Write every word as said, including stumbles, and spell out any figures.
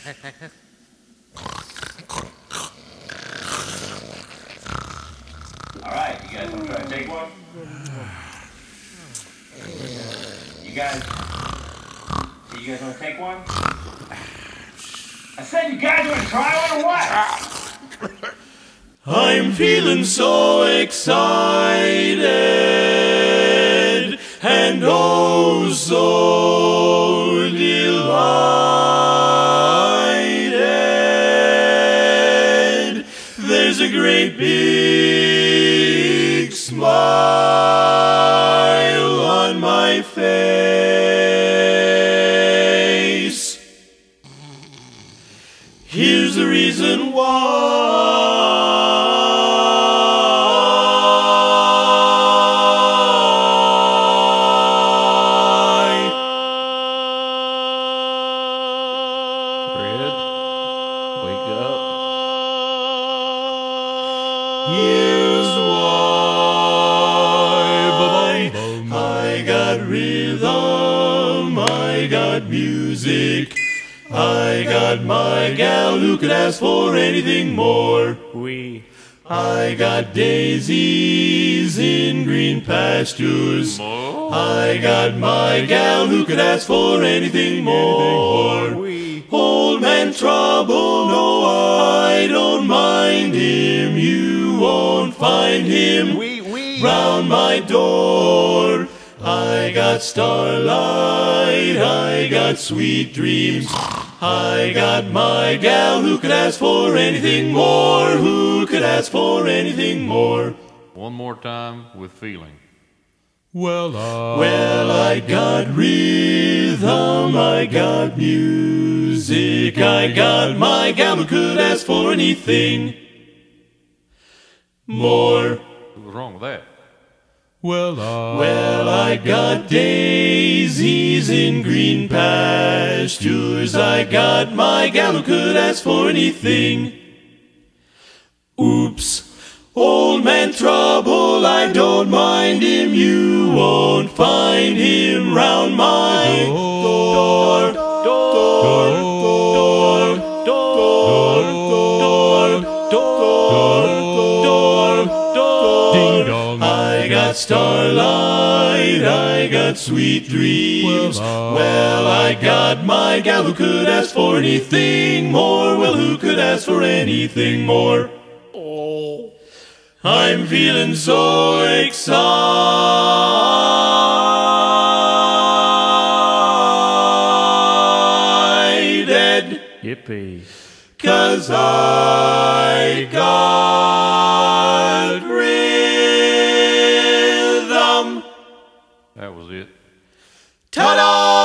All right, you guys want to try to take one? You guys, so you guys want to take one? I said you guys want to try one or what? I'm feeling so excited and oh so delighted. There's a great big smile on my face. Here's the reason why. Here's why. I got rhythm, I got music, I got my gal who could ask for anything more. We. I got daisies in green pastures. More. I got my gal who could ask for anything more. We. Old man Trouble, no, I don't mind him. You won't find him We. We. round my door. I got starlight, I got sweet dreams. I got my gal who could ask for anything more. Who could ask for anything more? One more time with feeling. Well, I, well, I got rhythm, I got music, I got my gal who could ask for anything more. What's wrong with that? Well, I, well, I got daisies in green pastures, I got my gal who could ask for anything. Oops. Old man Trouble, I don't mind him. You won't find him round my door. Door, door, door, door, door, door, door. Ding dong. I got starlight, I got sweet dreams. Well, I got my gal who could ask for anything more. Well, who could ask for anything more? I'm feeling so excited. Yippee. 'Cause I got rhythm. That was it. Ta-da!